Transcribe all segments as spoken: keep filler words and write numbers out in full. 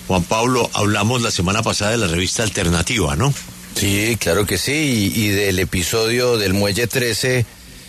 Juan Pablo, hablamos la semana pasada de la revista Alternativa, ¿no? Sí, claro que sí, y, y del episodio del Muelle trece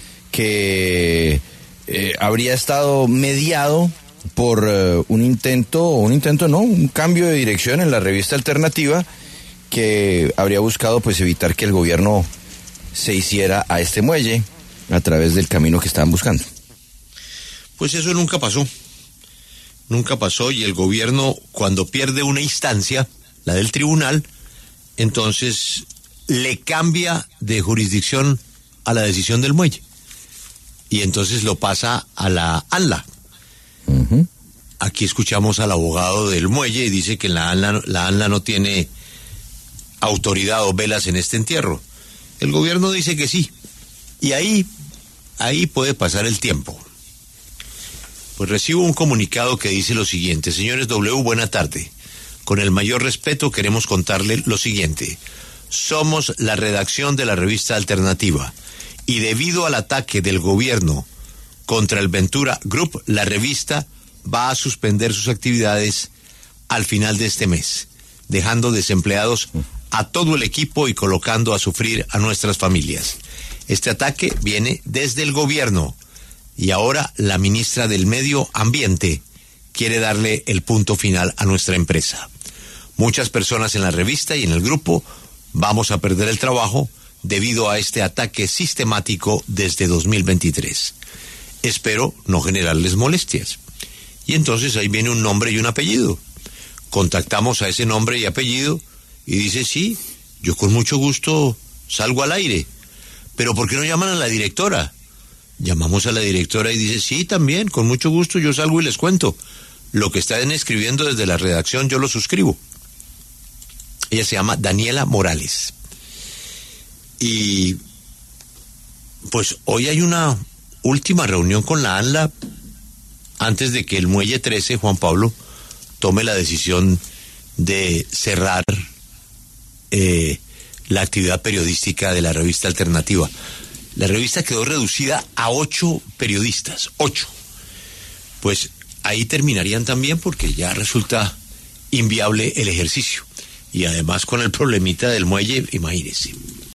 que eh, habría estado mediado por uh, un intento, un intento no, un cambio de dirección en la revista Alternativa que habría buscado pues evitar que el gobierno se hiciera a este muelle a través del camino que estaban buscando. Pues eso nunca pasó. Nunca pasó, y el gobierno, cuando pierde una instancia, la del tribunal, entonces le cambia de jurisdicción a la decisión del muelle. Y entonces lo pasa a la ANLA. Uh-huh. Aquí escuchamos al abogado del muelle y dice que la ANLA, la ANLA no tiene autoridad o velas en este entierro. El gobierno dice que sí. Y ahí, ahí puede pasar el tiempo. Pues recibo un comunicado que dice lo siguiente: señores W, buena tarde. Con el mayor respeto queremos contarle lo siguiente. Somos la redacción de la revista Alternativa y debido al ataque del gobierno contra el Ventura Group, la revista va a suspender sus actividades al final de este mes, dejando desempleados a todo el equipo y colocando a sufrir a nuestras familias. Este ataque viene desde el gobierno. Y ahora la ministra del Medio Ambiente quiere darle el punto final a nuestra empresa. Muchas personas en la revista y en el grupo vamos a perder el trabajo debido a este ataque sistemático desde dos mil veintitrés. Espero no generarles molestias. Y entonces ahí viene un nombre y un apellido. Contactamos a ese nombre y apellido y dice, sí, yo con mucho gusto salgo al aire. Pero ¿por qué no llaman a la directora? Llamamos a la directora y dice, sí, también, con mucho gusto yo salgo y les cuento. Lo que están escribiendo desde la redacción yo lo suscribo. Ella se llama Daniela Morales. Y pues hoy hay una última reunión con la ANLA antes de que el Muelle trece, Juan Pablo, tome la decisión de cerrar eh, la actividad periodística de la revista Alternativa. La revista quedó reducida a ocho periodistas, ocho. Pues ahí terminarían también porque ya resulta inviable el ejercicio. Y además con el problemita del muelle, imagínense.